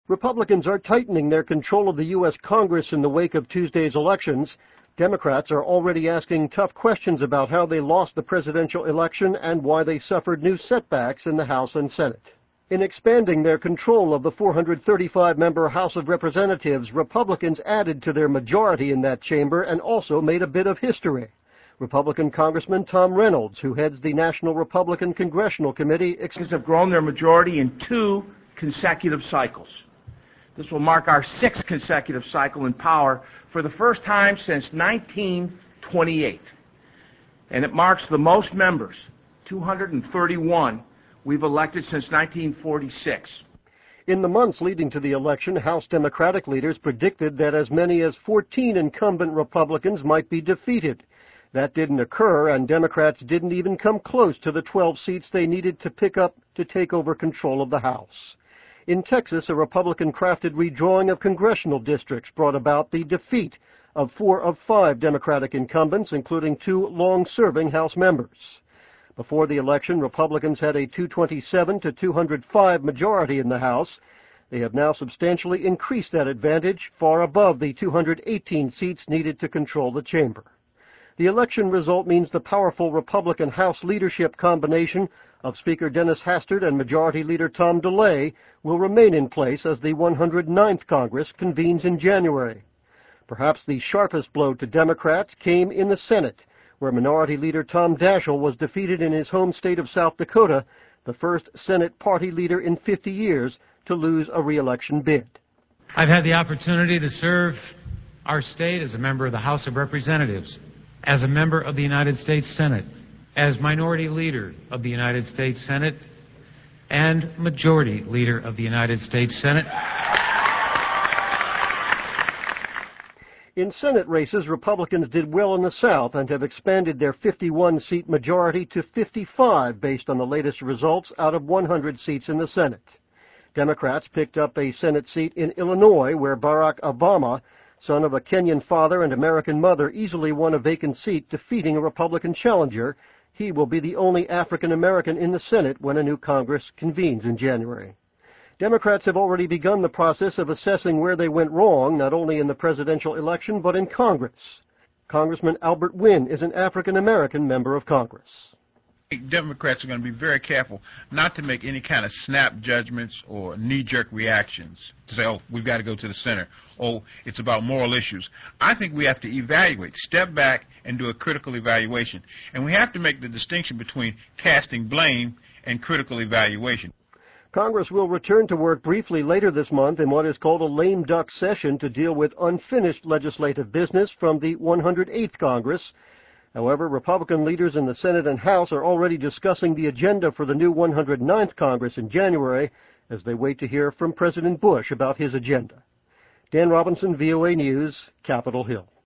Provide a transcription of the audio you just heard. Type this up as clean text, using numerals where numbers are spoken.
Republicans are tightening their control of the U.S. Congress in the wake of Tuesday's elections. Democrats are already asking tough questions about how they lost the presidential election and why they suffered new setbacks in the House and Senate. In expanding their control of the 435-member House of Representatives, Republicans added to their majority in that chamber and also made a bit of history. Republican Congressman Tom Reynolds, who heads the National Republican Congressional Committee, have grown their majority in 2 consecutive cycles. This will mark our 6th consecutive cycle in power for the first time since 1928. And it marks the most members, 231, we've elected since 1946. In the months leading to the election, House Democratic leaders predicted that as many as 14 incumbent Republicans might be defeated. That didn't occur, and Democrats didn't even come close to the 12 seats they needed to pick up to take over control of the House. In Texas, a Republican-crafted redrawing of congressional districts brought about the defeat of 4 of 5 Democratic incumbents, including 2 long-serving House members. Before the election, Republicans had a 227 to 205 majority in the House. They have now substantially increased that advantage, far above the 218 seats needed to control the chamber. The election result means the powerful Republican House leadership combination of Speaker Dennis Hastert and Majority Leader Tom DeLay will remain in place as the 109th Congress convenes in January. Perhaps the sharpest blow to Democrats came in the Senate, where Minority Leader Tom Daschle was defeated in his home state of South Dakota, the first Senate party leader in 50 years to lose a re-election bid. I've had the opportunity to serve our state as a member of the House of Representatives, as a member of the United States Senate, as Minority Leader of the United States Senate, and Majority Leader of the United States Senate. In Senate races, Republicans did well in the South and have expanded their 51-seat majority to 55 based on the latest results out of 100 seats in the Senate. Democrats picked up a Senate seat in Illinois, where Barack Obama, son of a Kenyan father and American mother, easily won a vacant seat, defeating a Republican challenger. He will be the only African American in the Senate when a new Congress convenes in January. Democrats have already begun the process of assessing where they went wrong, not only in the presidential election, but in Congress. Congressman Albert Wynn is an African American member of Congress. Democrats are going to be very careful not to make any kind of snap judgments or knee-jerk reactions to say, oh, we've got to go to the center. Oh, it's about moral issues. I think we have to evaluate, step back and do a critical evaluation. And we have to make the distinction between casting blame and critical evaluation. Congress will return to work briefly later this month in what is called a lame duck session to deal with unfinished legislative business from the 108th Congress. However, Republican leaders in the Senate and House are already discussing the agenda for the new 109th Congress in January as they wait to hear from President Bush about his agenda. Dan Robinson, VOA News, Capitol Hill.